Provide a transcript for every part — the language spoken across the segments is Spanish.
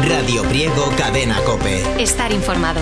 Radio Priego, Cadena COPE. Estar informado.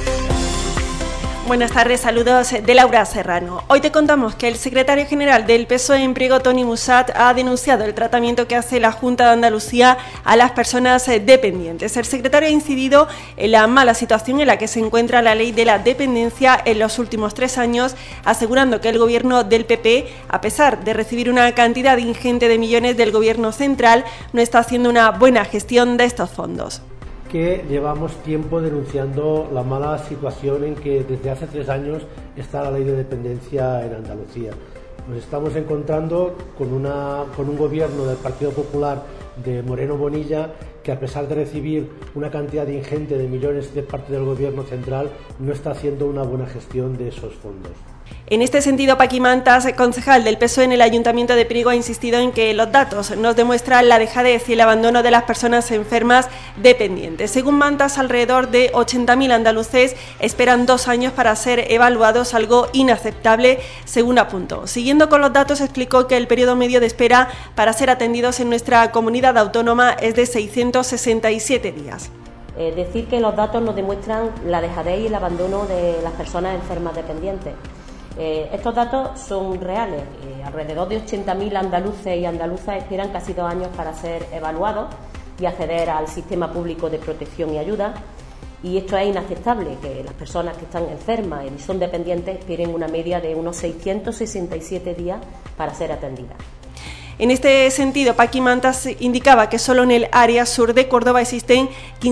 Buenas tardes, saludos de Laura Serrano. Hoy te contamos que el secretario general del PSOE en Priego, Toni Musat, ha denunciado el tratamiento que hace la Junta de Andalucía a las personas dependientes. El secretario ha incidido en la mala situación en la que se encuentra la ley de la dependencia en los últimos 3 años, asegurando que el gobierno del PP, a pesar de recibir una cantidad ingente de millones del gobierno central, no está haciendo una buena gestión de estos fondos. Que llevamos tiempo denunciando la mala situación en que desde hace 3 años está la ley de dependencia en Andalucía. Nos estamos encontrando con un gobierno del Partido Popular de Moreno Bonilla que, a pesar de recibir una cantidad ingente de millones de parte del gobierno central, no está haciendo una buena gestión de esos fondos. En este sentido, Paqui Mantas, concejal del PSOE en el Ayuntamiento de Priego, ha insistido en que los datos nos demuestran la dejadez y el abandono de las personas enfermas dependientes. Según Mantas, alrededor de 80.000 andaluces esperan 2 años para ser evaluados, algo inaceptable, según apuntó. Siguiendo con los datos, explicó que el periodo medio de espera para ser atendidos en nuestra comunidad autónoma es de 667 días. Decir que los datos nos demuestran la dejadez y el abandono de las personas enfermas dependientes. Estos datos son reales. Alrededor de 80.000 andaluces y andaluzas esperan casi 2 años para ser evaluados y acceder al sistema público de protección y ayuda. Y esto es inaceptable, que las personas que están enfermas y son dependientes esperen una media de unos 667 días para ser atendidas. En este sentido, Paqui Mantas indicaba que solo en el área sur de Córdoba existen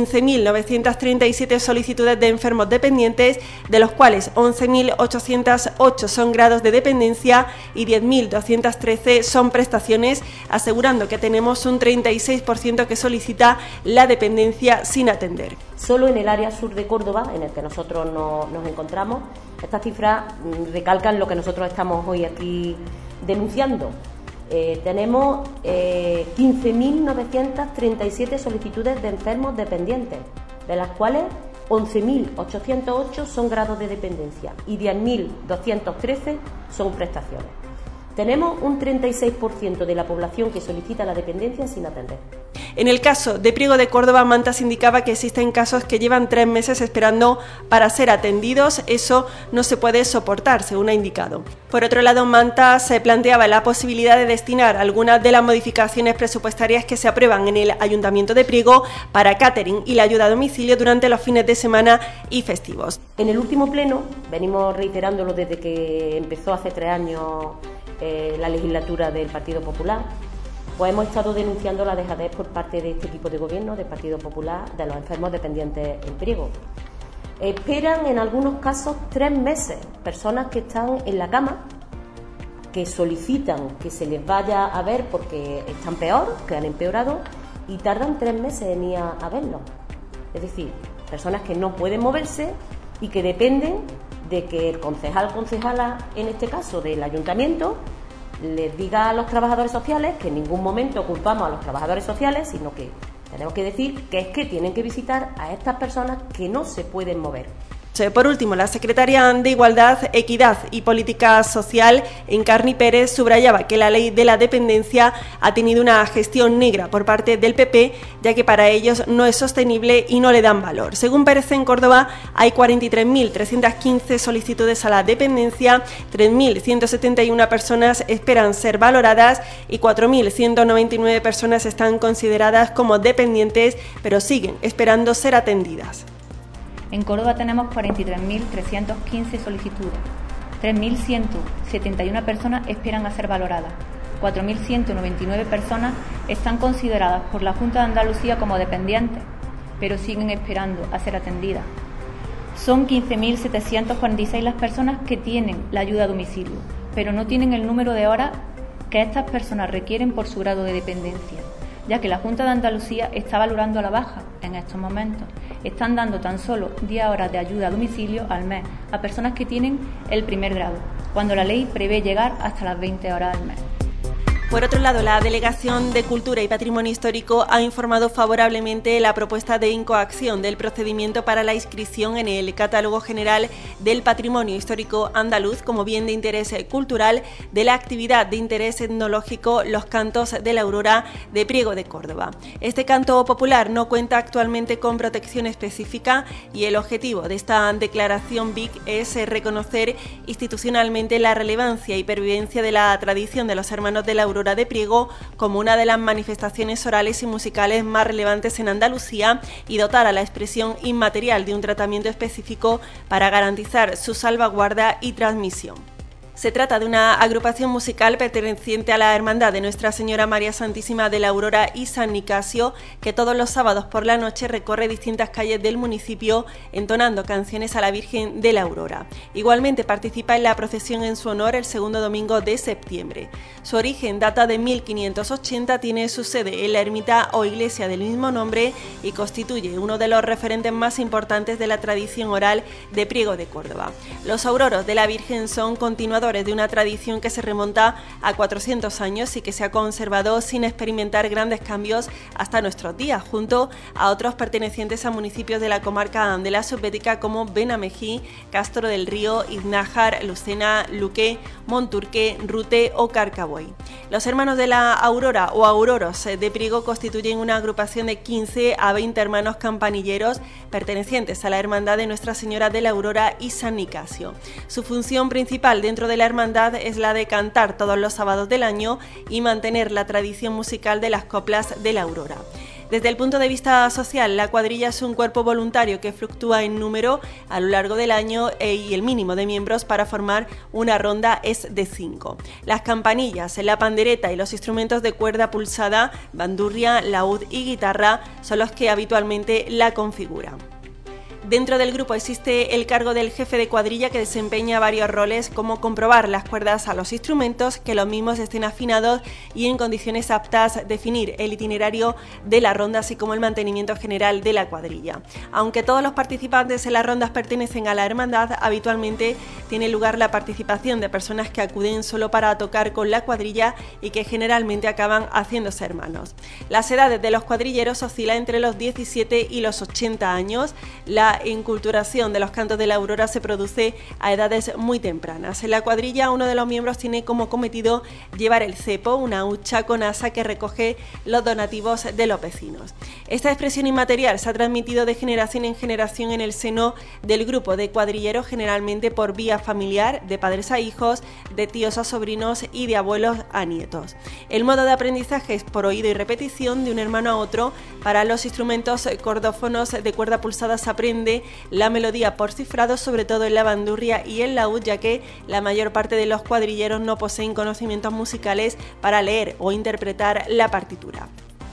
15.937 solicitudes de enfermos dependientes, de los cuales 11.808 son grados de dependencia y 10.213 son prestaciones, asegurando que tenemos un 36% que solicita la dependencia sin atender. Solo en el área sur de Córdoba, en el que nosotros nos encontramos, estas cifras recalcan lo que nosotros estamos hoy aquí denunciando. Tenemos 15.937 solicitudes de enfermos dependientes, de las cuales 11.808 son grados de dependencia y 10.213 son prestaciones. Tenemos un 36% de la población que solicita la dependencia sin atender. En el caso de Priego de Córdoba, Mantas indicaba que existen casos que llevan 3 meses esperando para ser atendidos. Eso no se puede soportar, según ha indicado. Por otro lado, Mantas se planteaba la posibilidad de destinar algunas de las modificaciones presupuestarias que se aprueban en el Ayuntamiento de Priego para catering y la ayuda a domicilio durante los fines de semana y festivos. En el último pleno, venimos reiterándolo desde que empezó hace 3 años la legislatura del Partido Popular, pues hemos estado denunciando la dejadez por parte de este equipo de gobierno del Partido Popular de los enfermos dependientes en Priego. Esperan en algunos casos 3 meses, personas que están en la cama, que solicitan que se les vaya a ver porque están peor, que han empeorado, y tardan 3 meses en ir a verlos. Es decir, personas que no pueden moverse y que dependen de que el concejal o concejala, en este caso del ayuntamiento, les diga a los trabajadores sociales que en ningún momento culpamos a los trabajadores sociales, sino que tenemos que decir que es que tienen que visitar a estas personas que no se pueden mover. Por último, la secretaria de Igualdad, Equidad y Política Social, Encarni Pérez, subrayaba que la ley de la dependencia ha tenido una gestión negra por parte del PP, ya que para ellos no es sostenible y no le dan valor. Según Pérez, en Córdoba hay 43.315 solicitudes a la dependencia, 3.171 personas esperan ser valoradas y 4.199 personas están consideradas como dependientes, pero siguen esperando ser atendidas. En Córdoba tenemos 43.315 solicitudes, 3.171 personas esperan a ser valoradas, 4.199 personas están consideradas por la Junta de Andalucía como dependientes, pero siguen esperando a ser atendidas. Son 15.746 las personas que tienen la ayuda a domicilio, pero no tienen el número de horas que estas personas requieren por su grado de dependencia, ya que la Junta de Andalucía está valorando a la baja en estos momentos. Están dando tan solo 10 horas de ayuda a domicilio al mes a personas que tienen el primer grado, cuando la ley prevé llegar hasta las 20 horas al mes. Por otro lado, la Delegación de Cultura y Patrimonio Histórico ha informado favorablemente la propuesta de incoacción del procedimiento para la inscripción en el Catálogo General del Patrimonio Histórico Andaluz como bien de interés cultural de la actividad de interés etnológico Los Cantos de la Aurora de Priego de Córdoba. Este canto popular no cuenta actualmente con protección específica y el objetivo de esta declaración BIC es reconocer institucionalmente la relevancia y pervivencia de la tradición de los hermanos de la Aurora de Priego como una de las manifestaciones orales y musicales más relevantes en Andalucía y dotar a la expresión inmaterial de un tratamiento específico para garantizar su salvaguarda y transmisión. Se trata de una agrupación musical perteneciente a la Hermandad de Nuestra Señora María Santísima de la Aurora y San Nicasio, que todos los sábados por la noche recorre distintas calles del municipio entonando canciones a la Virgen de la Aurora. Igualmente participa en la procesión en su honor el segundo domingo de septiembre. Su origen data de 1580, tiene su sede en la ermita o iglesia del mismo nombre y constituye uno de los referentes más importantes de la tradición oral de Priego de Córdoba. Los auroros de la Virgen son continuadores de una tradición que se remonta a 400 años y que se ha conservado sin experimentar grandes cambios hasta nuestros días, junto a otros pertenecientes a municipios de la comarca de la Subbética como Benamejí, Castro del Río, Iznájar, Lucena, Luque, Monturque, Rute o Carcaboy. Los hermanos de la Aurora o auroros de Priego constituyen una agrupación de 15 a 20 hermanos campanilleros pertenecientes a la Hermandad de Nuestra Señora de la Aurora y San Nicasio. Su función principal dentro de la hermandad es la de cantar todos los sábados del año y mantener la tradición musical de las coplas de la Aurora. Desde el punto de vista social, la cuadrilla es un cuerpo voluntario que fluctúa en número a lo largo del año y el mínimo de miembros para formar una ronda es de 5. Las campanillas, la pandereta y los instrumentos de cuerda pulsada, bandurria, laúd y guitarra son los que habitualmente la configuran. Dentro del grupo existe el cargo del jefe de cuadrilla, que desempeña varios roles como comprobar las cuerdas a los instrumentos, que los mismos estén afinados y en condiciones aptas, definir el itinerario de la ronda, así como el mantenimiento general de la cuadrilla. Aunque todos los participantes en las rondas pertenecen a la hermandad, habitualmente tiene lugar la participación de personas que acuden solo para tocar con la cuadrilla y que generalmente acaban haciéndose hermanos. Las edades de los cuadrilleros oscilan entre los 17 y los 80 años. La enculturación de los cantos de la Aurora se produce a edades muy tempranas. En la cuadrilla, uno de los miembros tiene como cometido llevar el cepo, una hucha con asa que recoge los donativos de los vecinos. Esta expresión inmaterial se ha transmitido de generación en generación en el seno del grupo de cuadrilleros, generalmente por vía familiar, de padres a hijos, de tíos a sobrinos y de abuelos a nietos. El modo de aprendizaje es por oído y repetición de un hermano a otro. Para los instrumentos cordófonos de cuerda pulsada se aprende la melodía por cifrado, sobre todo en la bandurria y el laúd, ya que la mayor parte de los cuadrilleros no poseen conocimientos musicales para leer o interpretar la partitura.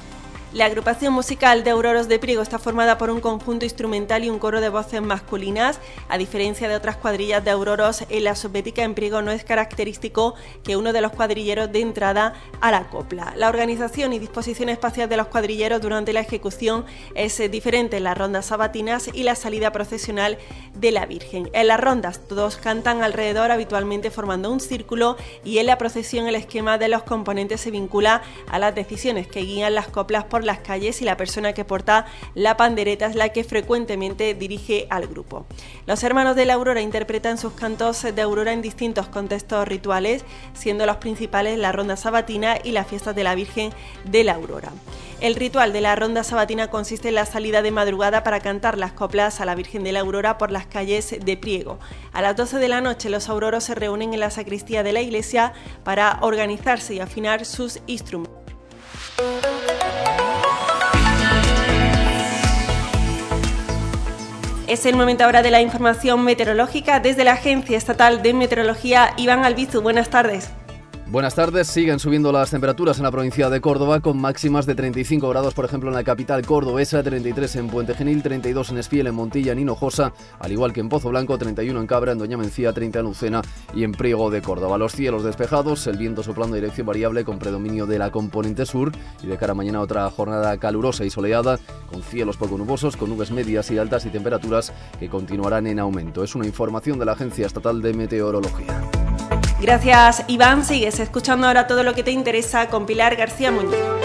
La agrupación musical de Auroros de Priego está formada por un conjunto instrumental y un coro de voces masculinas. A diferencia de otras cuadrillas de auroros, en la Subbética en Priego no es característico que uno de los cuadrilleros dé entrada a la copla. La organización y disposición espacial de los cuadrilleros durante la ejecución es diferente en las rondas sabatinas y la salida procesional de la Virgen. En las rondas todos cantan alrededor, habitualmente formando un círculo, y en la procesión el esquema de los componentes se vincula a las decisiones que guían las coplas por las calles y la persona que porta la pandereta es la que frecuentemente dirige al grupo. Los hermanos de la Aurora interpretan sus cantos de Aurora en distintos contextos rituales, siendo los principales la ronda sabatina y las fiestas de la Virgen de la Aurora. El ritual de la ronda sabatina consiste en la salida de madrugada para cantar las coplas a la Virgen de la Aurora por las calles de Priego. A las 12 de la noche los auroros se reúnen en la sacristía de la iglesia para organizarse y afinar sus instrumentos. Es el momento ahora de la información meteorológica. Desde la Agencia Estatal de Meteorología, Iván Albizu, buenas tardes. Buenas tardes. Siguen subiendo las temperaturas en la provincia de Córdoba, con máximas de 35 grados, por ejemplo, en la capital cordobesa, 33 en Puente Genil, 32 en Espiel, en Montilla, en Hinojosa, al igual que en Pozo Blanco, 31 en Cabra, en Doña Mencía, 30 en Lucena y en Priego de Córdoba. Los cielos despejados, el viento soplando de dirección variable con predominio de la componente sur, y de cara a mañana otra jornada calurosa y soleada, con cielos poco nubosos, con nubes medias y altas y temperaturas que continuarán en aumento. Es una información de la Agencia Estatal de Meteorología. Gracias, Iván. Sigues escuchando ahora todo lo que te interesa con Pilar García Muñoz.